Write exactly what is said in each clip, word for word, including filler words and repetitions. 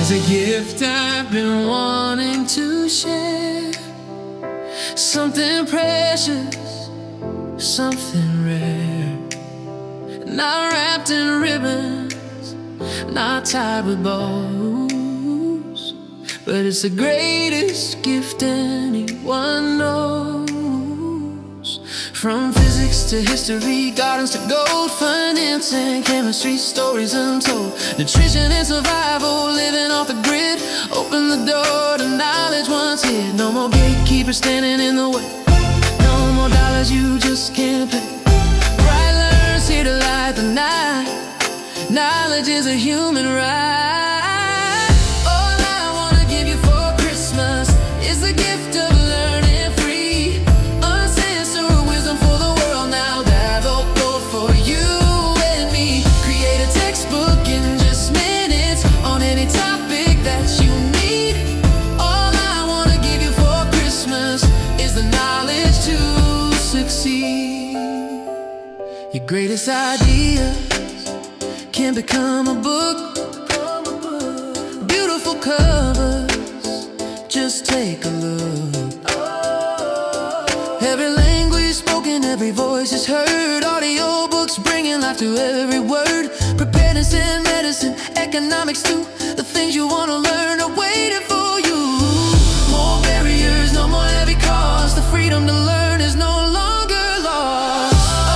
There's a gift I've been wanting to share, something precious, something rare, not wrapped in ribbons, not tied with bows, but it's the greatest gift anyone knows. From physics to history, gardens to gold, finance and chemistry, stories untold, nutrition and survival, living off the grid. Open the door to knowledge once hid. No more gatekeepers standing in the way, no more dollars you just can't pay. Bright learners here to light the night. Knowledge is a human right. All I wanna give you for Christmas is the gift of learning free, uncensored wisdom for the world now, available for you and me. Create a textbook in just minutes on any topic that you need. All I wanna give you for Christmas is the knowledge to succeed. Your greatest idea can become a book, beautiful covers, just take a look. Every language spoken, every voice is heard. Audio books bringing life to every word. Preparedness and medicine, economics too. The things you want to learn are waiting for you. More barriers, no more heavy costs. The freedom to learn is no longer lost.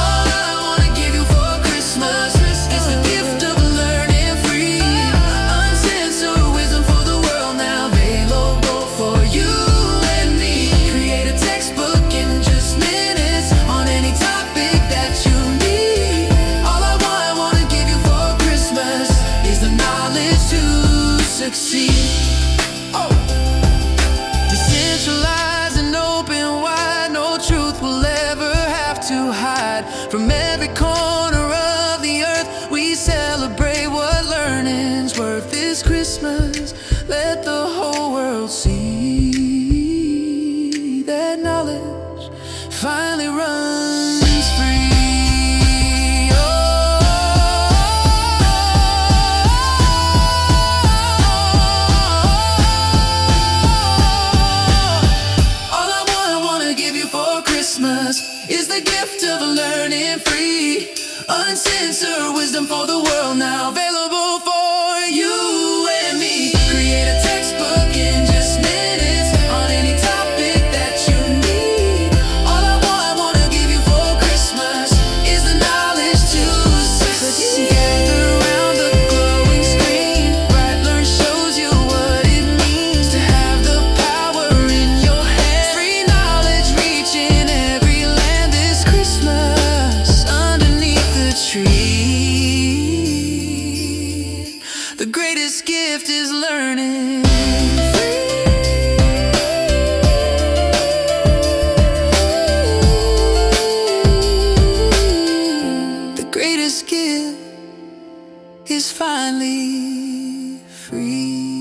Succeed. Oh. Decentralized and open wide, no truth will ever have to hide. From every corner of the earth, we celebrate what learning's worth. This Christmas, let the whole world see that knowledge finally runs free. Is the gift of learning free, uncensored wisdom for the world now, available for you and me. Create a textbook in just minutes on any topic that you need. All I want, I want to give you for Christmas is the knowledge to succeed. Gather around the glowing screen, Bright Learn shows you what it means to have the power in your hands. Free knowledge reaching every land this Christmas underneath the tree. The greatest gift is learning free. The greatest gift is finally free.